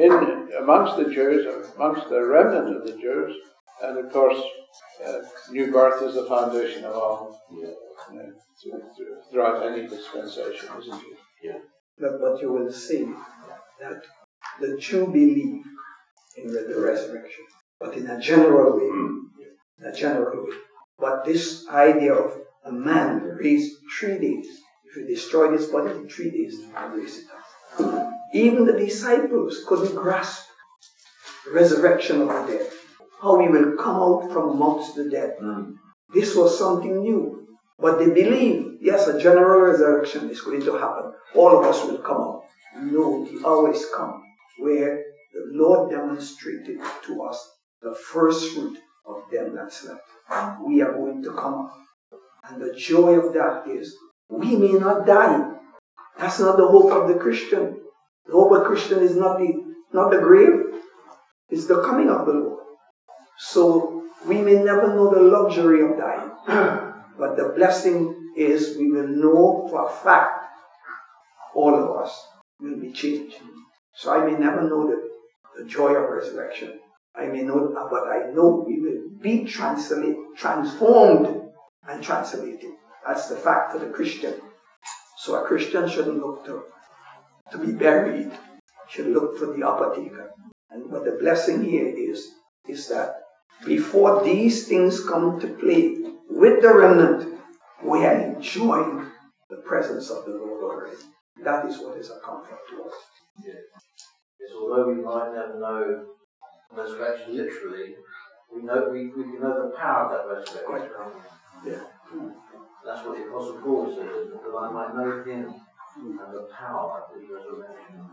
amongst the Jews, amongst the remnant of the Jews, and of course, new birth is the foundation of all, throughout any dispensation, isn't it? Yeah. But you will see that the Jew believe in the resurrection, but in a general way. In a general way. But this idea of a man raised 3 days, if you destroy this body in 3 days, you can raise it up. Even the disciples couldn't grasp the resurrection of the dead. How we will come out from amongst the dead. This was something new. But they believe, yes, a general resurrection is going to happen. All of us will come out. No, the hour is come where the Lord demonstrated to us the first fruit of them that slept. We are going to come up. And the joy of that is we may not die. That's not the hope of the Christian. The hope of the Christian is not the grave. It's the coming of the Lord. So we may never know the luxury of dying. But the blessing is we will know for a fact all of us will be changed. So I may never know the joy of resurrection. I may know, but I know we will be transformed and translated. That's the fact for the Christian. So a Christian shouldn't look to be buried. Should look for the upper taker. And what the blessing here is that before these things come to play with the remnant, we are enjoying the presence of the Lord already. That is what is a comfort to us. Yeah. Yes, although we might never know resurrection literally, we can know the power of that resurrection. Yeah. That's what the Apostle Paul said, that I might know him and the power of his resurrection.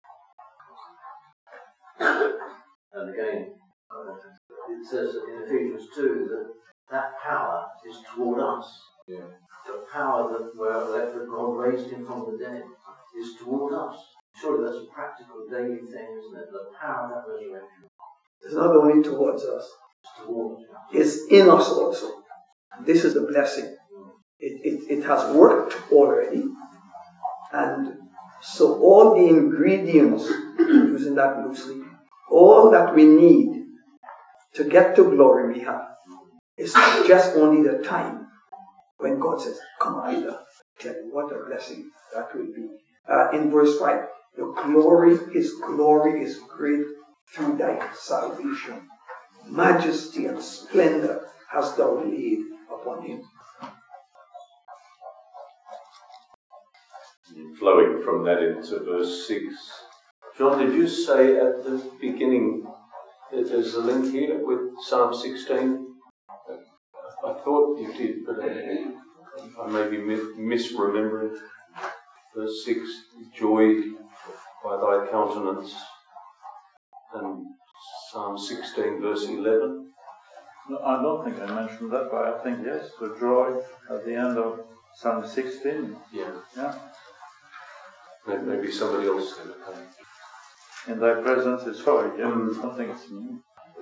And again, it says in Ephesians 2 that power is toward us. Yeah. The power that God raised him from the dead is toward us. Surely that's a practical daily thing, isn't it? The power of that resurrection. It's not only towards us. It's towards us. It's in us also. This is the blessing. It has worked already. And so all the ingredients, using that loosely, all that we need to get to glory we have. It's just only the time when God says, come either. Tell you what a blessing that will be. In verse 5, His glory is great through thy salvation. Majesty and splendor hast thou laid upon him. Flowing from that into verse 6. John, did you say at the beginning that there's a link here with Psalm 16? I thought you did, but I may be misremembering. Verse 6, joy by thy countenance. And Psalm 16, verse 11. No, I don't think I mentioned that, but I think yes, the joy at the end of Psalm 16. Yeah. Maybe somebody else said it. In thy presence is joy. Yeah. Something is new.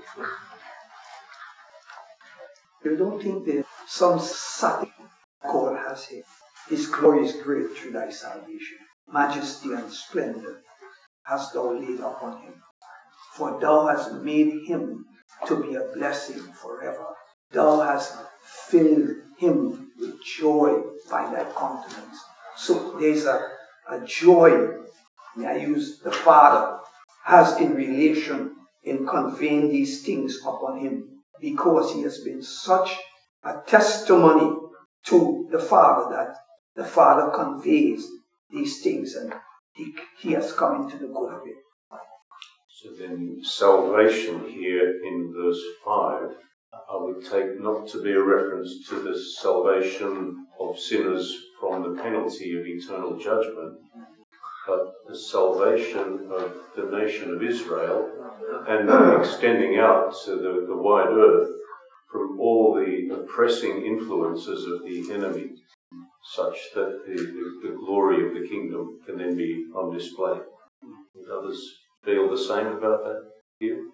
You don't think that some subtle God has here? His glory is great through thy salvation. Majesty and splendor hast thou laid upon him. For thou hast made him to be a blessing forever. Thou hast filled him with joy by thy countenance. So there's a joy, may I use the Father, has in relation in conveying these things upon him, because he has been such a testimony to the Father that the Father conveys these things and he has come into the good of it. So then salvation here in verse 5, I would take not to be a reference to the salvation of sinners from the penalty of eternal judgment, but the salvation of the nation of Israel and extending out to the wide earth from all the oppressing influences of the enemy, such that the glory of the kingdom can then be on display. Would others feel the same about that here?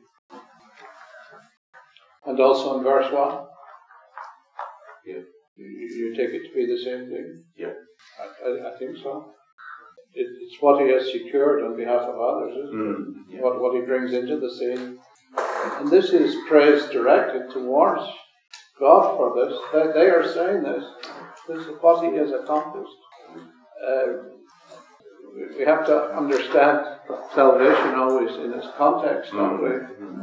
And also in verse 1? Yeah. You take it to be the same thing? Yeah. I think so. it's what he has secured on behalf of others, isn't it? What he brings into the scene. And this is praise directed towards God for this. They are saying this. This is what he has accomplished. We have to understand salvation always in its context, don't we?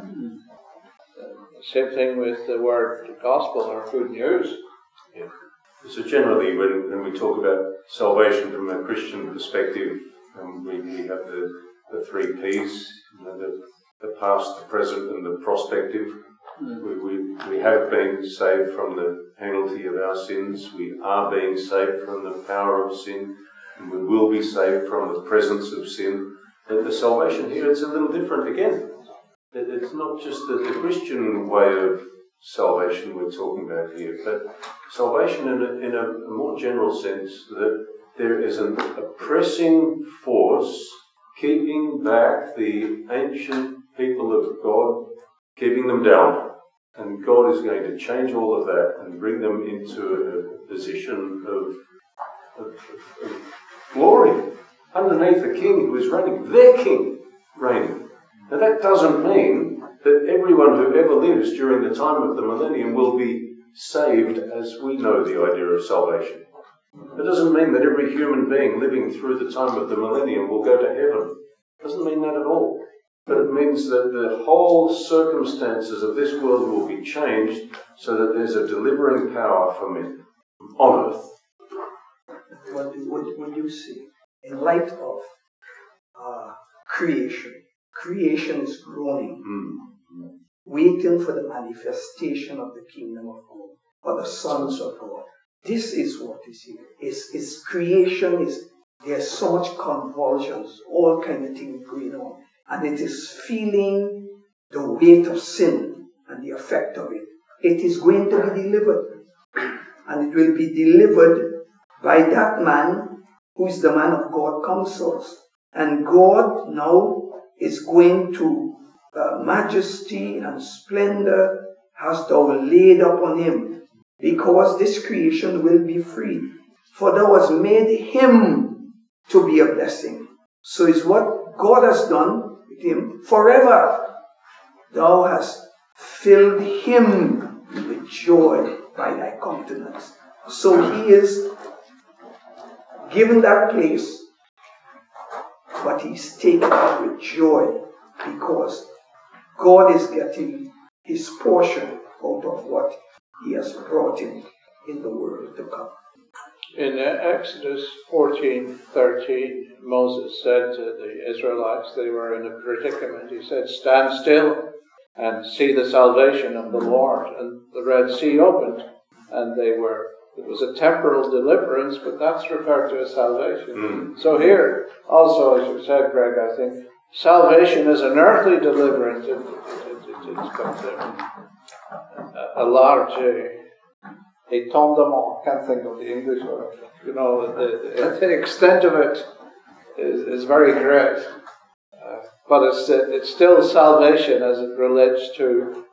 Same thing with the word gospel or good news. Yeah. So generally, when we talk about salvation from a Christian perspective, we have the three P's, the past, the present, and the prospective. We have been saved from the penalty of our sins. We are being saved from the power of sin, and we will be saved from the presence of sin. But the salvation here, it's a little different again. It's not just the Christian way of salvation we're talking about here, but salvation in a more general sense, that there is a pressing force keeping back the ancient people of God, keeping them down. And God is going to change all of that and bring them into a position of glory underneath a king who is reigning, their king reigning. Now that doesn't mean that everyone who ever lives during the time of the millennium will be saved as we know the idea of salvation. It doesn't mean that every human being living through the time of the millennium will go to heaven. It doesn't mean that at all. But it means that the whole circumstances of this world will be changed so that there's a delivering power for men on earth. What you see in light of creation? Creation is groaning, waiting for the manifestation of the kingdom of God, or the sons of God. This is what is here. It's creation, there's so much convulsions, all kind of things going on. And it is feeling the weight of sin and the effect of it. It is going to be delivered. And it will be delivered by that man who is the man of God counsels. And God now is going to majesty and splendor hast thou laid upon him, because this creation will be free. For thou hast made him to be a blessing. So is what God has done with him forever. Thou hast filled him with joy by thy countenance. So he is given that place, but he's taken it with joy, because God is getting his portion out of what he has brought him in the world to come. In Exodus 14:13, Moses said to the Israelites, they were in a predicament, he said, "Stand still and see the salvation of the Lord." And the Red Sea opened, and it was a temporal deliverance, but that's referred to as salvation. So here, also, as you said, Greg, I think, salvation is an earthly deliverance. It's got a large étendement, I can't think of the English word. The extent of it is very great. But it's still salvation as it relates to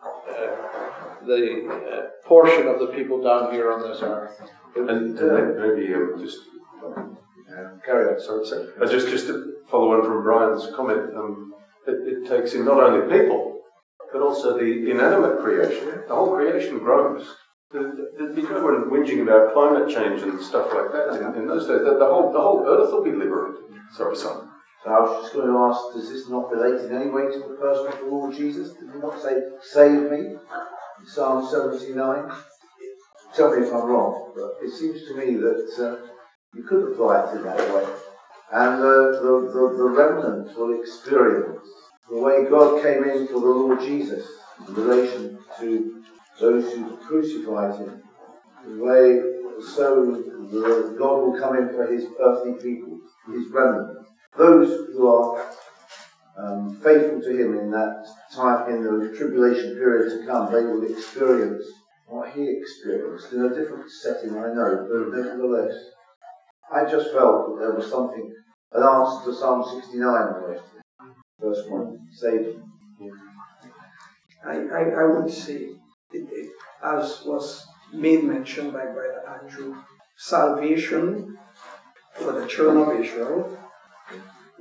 the portion of the people down here on this earth. And maybe just carry on. Sorry. Just to follow on from Brian's comment, it takes in not only people, but also the inanimate creation. The whole creation grows. There'd be no one whinging about climate change and stuff like that in those days. The whole earth will be liberated. Sorry, son. So I was just going to ask, does this not relate in any way to the person of the Lord Jesus? Did he not say, "Save me"? In Psalm 79. Tell me if I'm wrong, but it seems to me that you could apply it in that way. And the remnant will experience the way God came in for the Lord Jesus in relation to those who crucified him. The way God will come in for his earthly people, his remnant. Those who are faithful to him in that time, in the tribulation period to come, they will experience what he experienced in a different setting, I know, but nevertheless, I just felt that there was something, an answer to Psalm 69 almost. Verse 1, save me. I would say, as was made mention by Brother Andrew, salvation for the children of Israel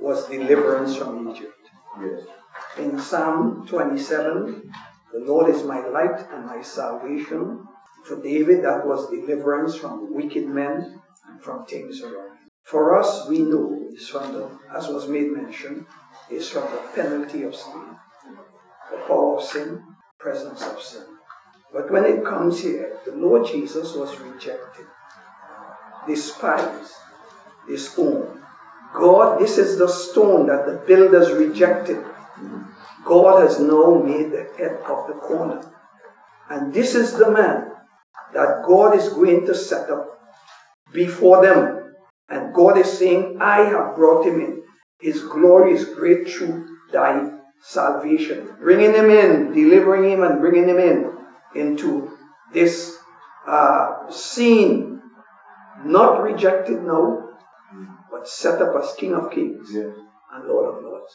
was deliverance from Egypt. Yes. In Psalm 27, the Lord is my light and my salvation. For David, that was deliverance from wicked men and from things around him. For us, we know, it's from the, as was made mention, is from the penalty of sin, the power of sin, presence of sin. But when it comes here, the Lord Jesus was rejected, despised, disowned. God, this is the stone that the builders rejected. God has now made the head of the corner. And this is the man that God is going to set up before them. And God is saying, I have brought him in. His glory is great through thy salvation. Bringing him in, delivering him and bringing him in into this scene. Not rejected now, but set up as King of Kings and Lord of Lords.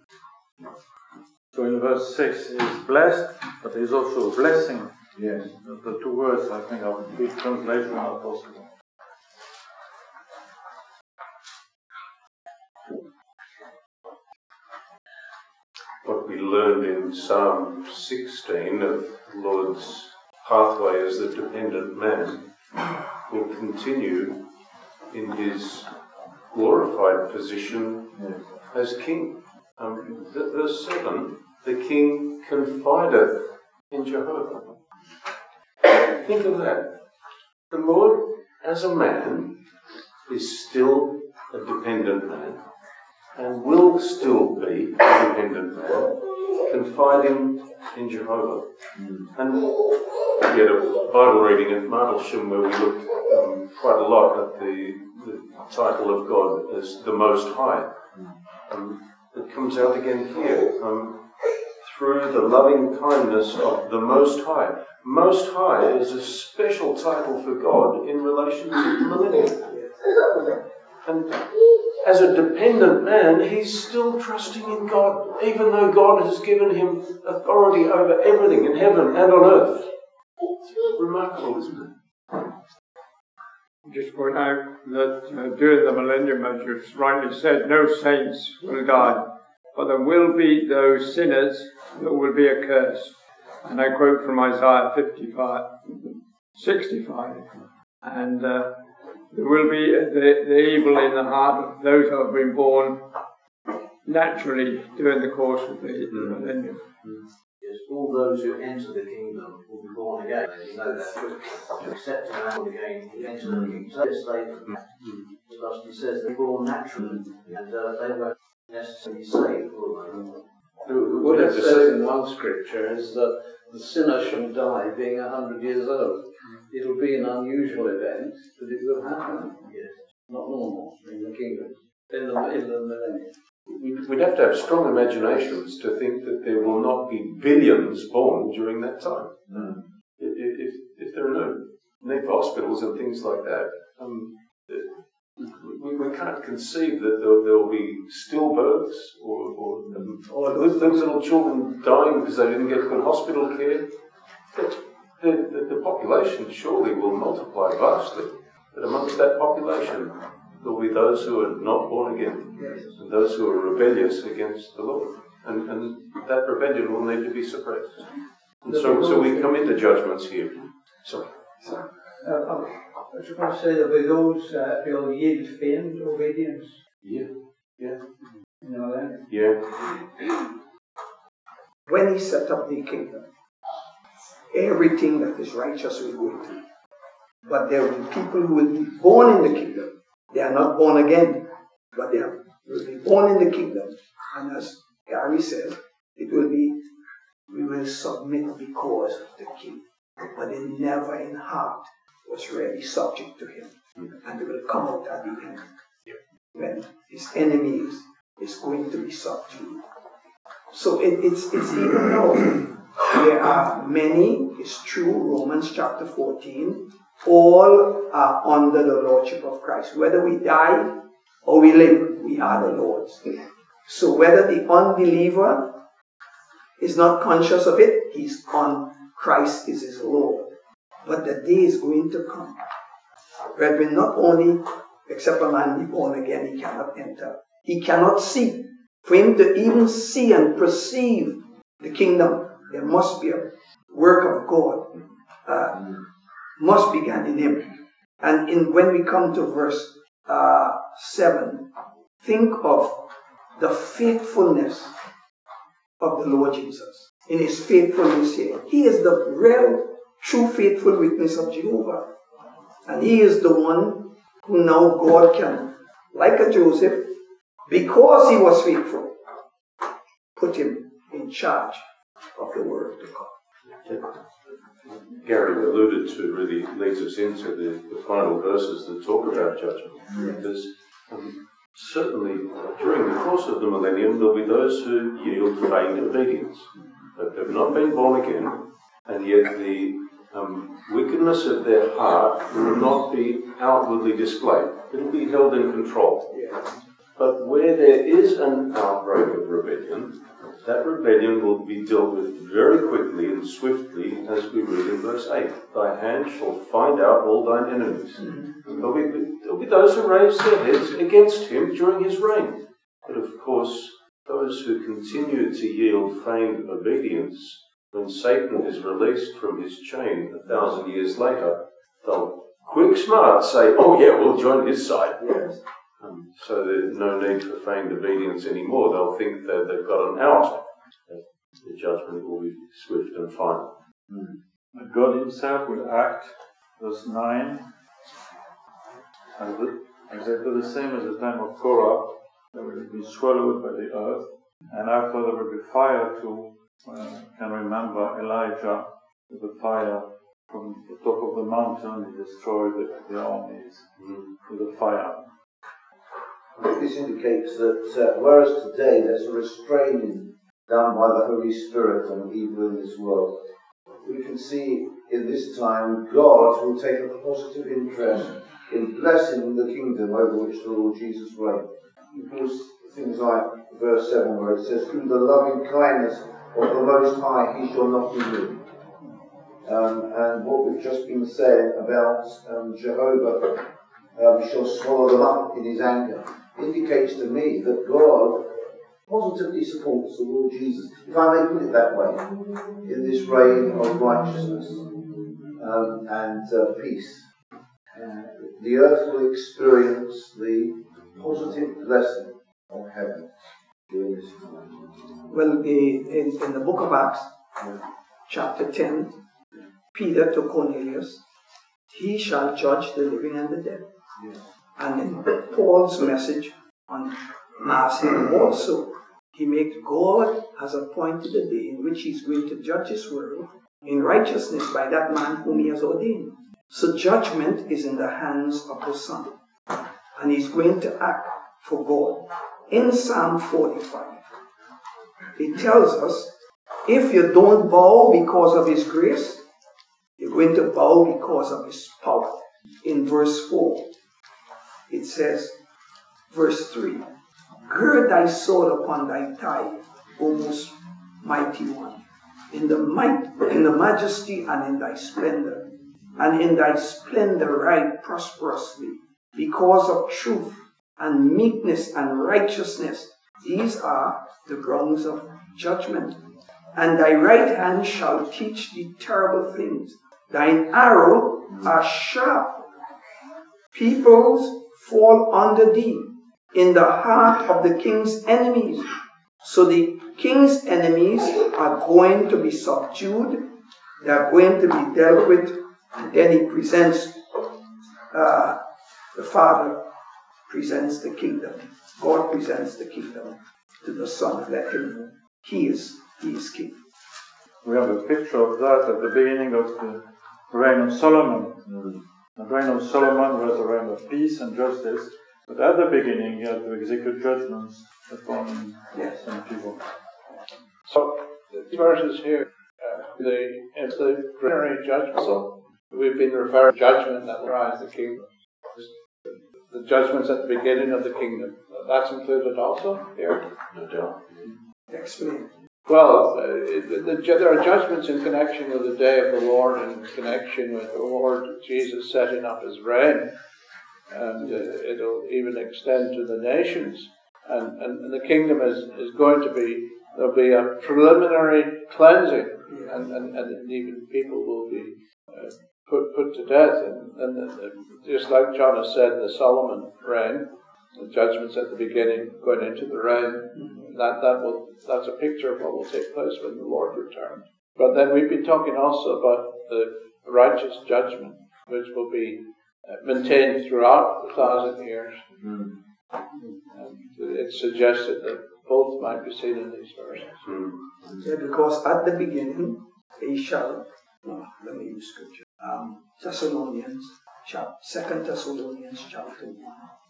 So in verse 6 is blessed, but there is also a blessing. Yes. The two words, I think, of good translation are possible. What we learned in Psalm 16 of the Lord's pathway as the dependent man will continue in his glorified position as king. Verse 7, the king confideth in Jehovah. Think of that. The Lord, as a man, is still a dependent man and will still be a dependent man, confiding in Jehovah. And we had a Bible reading at Martlesham where we looked quite a lot at the title of God as the Most High. It comes out again here, through the loving kindness of the Most High. Most High is a special title for God in relation to the millennium. And as a dependent man, he's still trusting in God, even though God has given him authority over everything in heaven and on earth. It's remarkable, isn't it? Just point out that during the millennium, as you've rightly said, no saints will die, but there will be those sinners that will be accursed. And I quote from Isaiah 65, and there will be the evil in the heart of those who have been born naturally during the course of the millennium. Yes, all those who enter the kingdom will be born again. You know that. To accept a man born again, he enters the kingdom. So yes, he says they're born naturally, and they won't necessarily saved, will they? What it says in one scripture is that the sinner shall die being 100 years old. It'll be an unusual event, but it will happen. Yes. Not normal in the kingdom, in the millennium. We'd have to have strong imaginations to think that there will not be billions born during that time. If there are no need for hospitals and things like that, we can't conceive that there will be stillbirths or little children dying because they didn't get good hospital care. The population surely will multiply vastly, but amongst that population there will be those who are not born again, and those who are rebellious against the Lord, and that rebellion will need to be suppressed. And so we come into judgments here. Sorry. I was going to say there'll be those who will yield feigned obedience. Yeah. You know that? Yeah. When he set up the kingdom, everything that is righteous will go into it. But there will be people who will be born in the kingdom. They are not born again, but they will be born in the kingdom. And as Gary said, it will be, we will submit because of the king. But they never in heart was really subject to him. And they will come out at the end when his enemies is going to be subdued. So it's even now. There are many, it's true, Romans chapter 14, all are under the lordship of Christ. Whether we die or we live, we are the Lord's. So whether the unbeliever is not conscious of it, he's on Christ is his Lord. But the day is going to come. Brethren, not only, except a man be born again, he cannot enter He cannot see. For him to even see and perceive the kingdom, there must be a work of God, must begin in him. And when we come to verse 7, think of the faithfulness of the Lord Jesus in his faithfulness here. He is the real, true, faithful witness of Jehovah. And he is the one who now God can, like a Joseph, because he was faithful, put him in charge of the world to come. Gary alluded to really leads us into the final verses that talk about judgment. Because certainly during the course of the millennium, there'll be those who yield feigned obedience. They've not been born again, and yet the wickedness of their heart will not be outwardly displayed. It'll be held in control. But where there is an outbreak of rebellion, that rebellion will be dealt with very quickly and swiftly, as we read in verse 8. Thy hand shall find out all thine enemies. There'll be those who raise their heads against him during his reign. But of course, those who continue to yield feigned obedience, when Satan is released from his chain 1,000 years later, they'll quick smart say, oh yeah, we'll join his side. Yes. So there's no need for feigned obedience anymore. They'll think that they've got an out. The judgment will be swift and final. God himself will act, verse 9, exactly the same as the time of Korah. They will be swallowed by the earth, and after there will be fire too. Can remember Elijah with the fire from the top of the mountain. He destroyed the armies with the fire. This indicates that whereas today there's a restraining done by the Holy Spirit on evil in this world, we can see in this time God will take a positive interest in blessing the kingdom over which the Lord Jesus reigned. Because things like verse 7 where it says, through the loving kindness of the Most High he shall not be moved. And what we've just been saying about Jehovah shall swallow them up in his anger indicates to me that God positively supports the Lord Jesus, if I may put it that way, in this reign of righteousness and peace. The earth will experience the positive blessing of heaven during this time. Well, in the book of Acts, chapter 10, Peter to Cornelius, he shall judge the living and the dead. Yes. And in Paul's message on Mass also, he makes God has appointed a day in which he's going to judge his world in righteousness by that man whom he has ordained. So judgment is in the hands of the Son. And he's going to act for God. In Psalm 45, it tells us, if you don't bow because of his grace, you're going to bow because of his power. In verse 4, it says, verse 3, gird thy sword upon thy thigh, O most mighty one, in the might, in the majesty and in thy splendor, and in thy splendor ride prosperously, because of truth and meekness and righteousness. These are the grounds of judgment. And thy right hand shall teach thee terrible things. Thine arrow are sharp. Peoples fall under thee in the heart of the king's enemies. So the king's enemies are going to be subdued. They are going to be dealt with. And then he presents, the Father presents the kingdom. God presents the kingdom to the Son. Let him know he is king. We have a picture of that at the beginning of the reign of Solomon. The reign of Solomon was a reign of peace and justice, but at the beginning he had to execute judgments upon some people. So, the verses here, it's the plenary judgment. So, we've been referring to judgment that will rise the kingdom. The judgments at the beginning of the kingdom. That's included also here? No doubt. Explain. Well, there are judgments in connection with the day of the Lord, in connection with the Lord Jesus setting up his reign, and it'll even extend to the nations. And the kingdom is going to be, there'll be a preliminary cleansing, and even people will be put to death. And just like John has said, the Solomon reign, the judgments at the beginning, going into the reign, that's a picture of what will take place when the Lord returns. But then we've been talking also about the righteous judgment, which will be maintained throughout the 1,000 years. And it's suggested that both might be seen in these verses. Yeah, because at the beginning, they shall, let me use scripture. 2 Thessalonians chapter 1.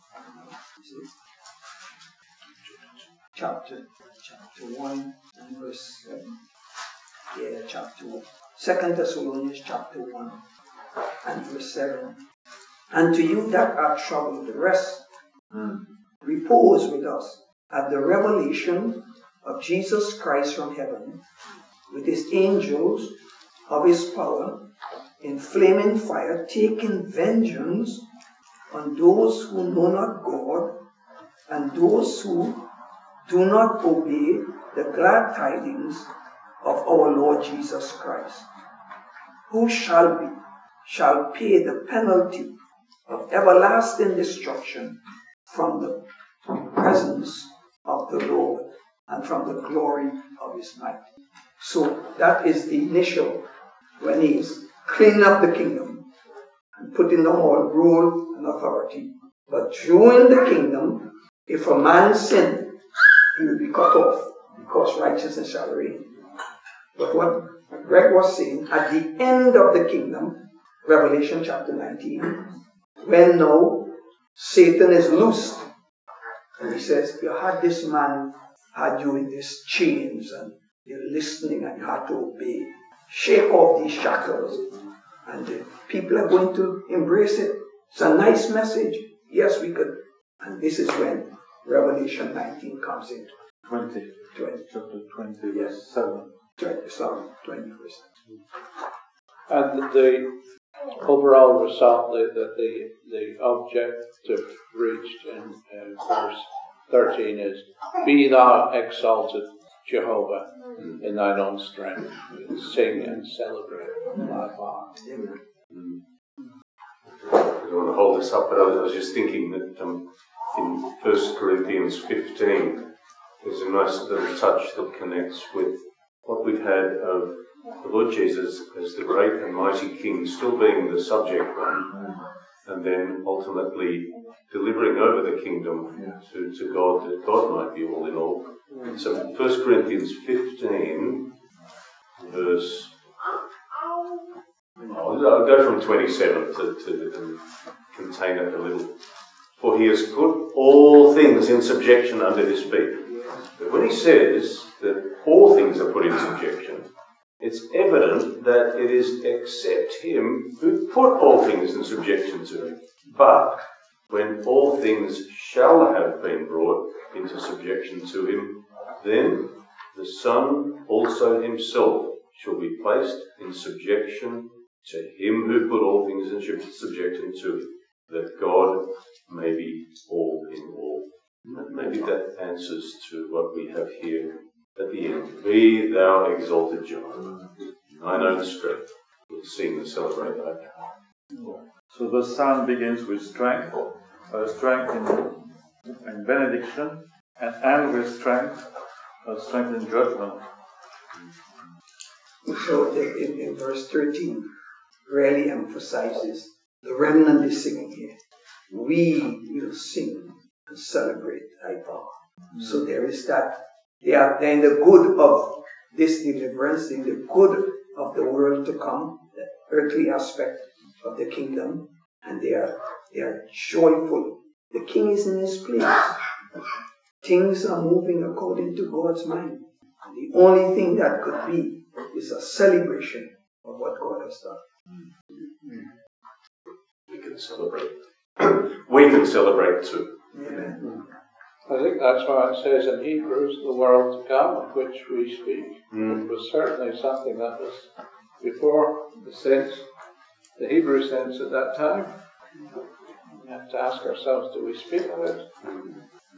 Chapter 1 and verse 7. Yeah, chapter 1. 2 Thessalonians chapter 1 and verse 7. And to you that are troubled, rest, repose with us at the revelation of Jesus Christ from heaven, with his angels of his power, in flaming fire, taking vengeance on those who know not God, and those who do not obey the glad tidings of our Lord Jesus Christ, who shall pay the penalty of everlasting destruction from the presence of the Lord and from the glory of his might. So that is the initial, when he is cleaning up the kingdom and putting them all rule and authority. But during the kingdom, if a man sin, he will be cut off, because righteousness shall reign. But what Greg was saying, at the end of the kingdom, Revelation chapter 19, when now Satan is loosed, and he says, you had this man, had you in these chains, and you're listening, and you had to obey. Shake off these shackles, and the people are going to embrace it. It's a nice message. Yes, we could. And this is when Revelation 19 comes in. 20. Chapter 20, yes. verse 7. 20 verse. And the overall result that the objective reached in verse 13 is, be thou exalted, Jehovah, in thine own strength. Sing and celebrate thy power. I don't want to hold this up, but I was just thinking that in 1 Corinthians 15, there's a nice little touch that connects with what we've had of the Lord Jesus as the great and mighty King, still being the subject one, and then ultimately delivering over the kingdom to God, that God might be all in all. So 1 Corinthians 15, verse... I'll go from 27 to contain it a little. For he has put all things in subjection under his feet. But when he says that all things are put in subjection, it's evident that it is except him who put all things in subjection to him. But when all things shall have been brought into subjection to him, then the Son also himself shall be placed in subjection to him who put all things in subjection to him, that God may be all in all. Maybe that answers to what we have here at the end. Be thou exalted, Jehovah, in thine own strength. We'll sing and celebrate that. So the psalm begins with strength in benediction, and ends with strength in judgment. So in verse 13, really emphasizes the remnant is singing here. We will sing and celebrate thy power. So there is that. They're in the good of this deliverance, in the good of the world to come, the earthly aspect of the kingdom, and they are joyful. The king is in his place. Things are moving according to God's mind. The only thing that could be is a celebration of what God has done. We can celebrate. We can celebrate too. Yeah. I think that's why it says in Hebrews, the world to come, of which we speak. It was certainly something that was before the saints, the Hebrew saints at that time. We have to ask ourselves, do we speak of it?